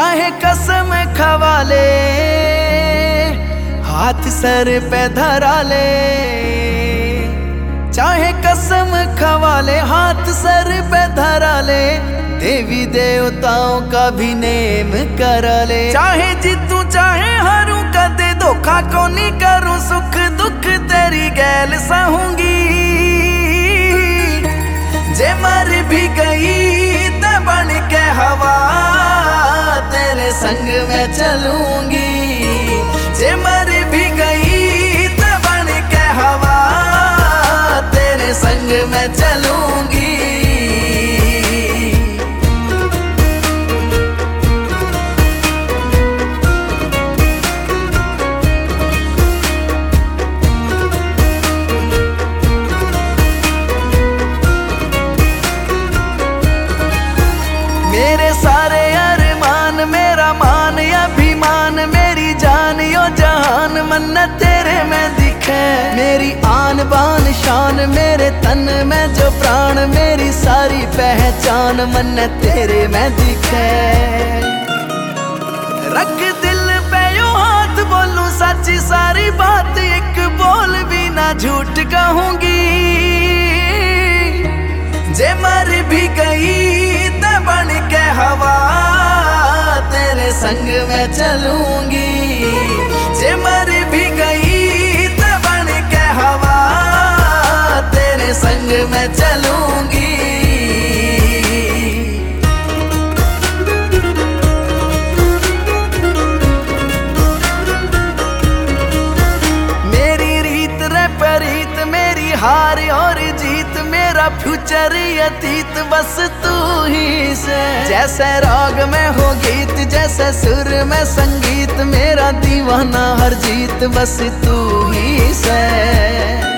चाहे कसम खवा ले, हाथ सर पे धरा ले। चाहे कसम खवा ले, हाथ सर पे धरा ले। देवी देवताओं का भी नेम करा ले। चाहे जीतू चाहे हारूं, कदे धोखा को नहीं करूं। सुख दुख तेरी गैल सहूंगी। जे मर भी गई तो बन के हवा तेरे संग में चलूंगी। जे मर भी गई तो बन के हवा तेरे संग में चलूंगी। मेरे सारे अरमान, मेरा मान अभिमान, मेरी जान यो जहान मन्नत तेरे में दिखे। मेरी आन बान शान, मेरे तन में जो प्राण, मेरी सारी पहचान मन्नत तेरे में दिखे। रख दिल पे यो हाथ, बोलूं सच्ची सारी बात, एक बोल भी ना झूठ कहूंगी। जे मर भी गई तो बन के हवा तेरे संग में चलूंगी। जे मर भी गई तो बन के हवा तेरे संग में चलूंगी। मेरी रीत रे परीत, मेरी हार और जीत, मेरा फ्यूचर अतीत बस तू ही से। जैसे राग में हो गीत, जैसे सुर में संगीत, मेरा दीवाना हर जीत बस तू ही से।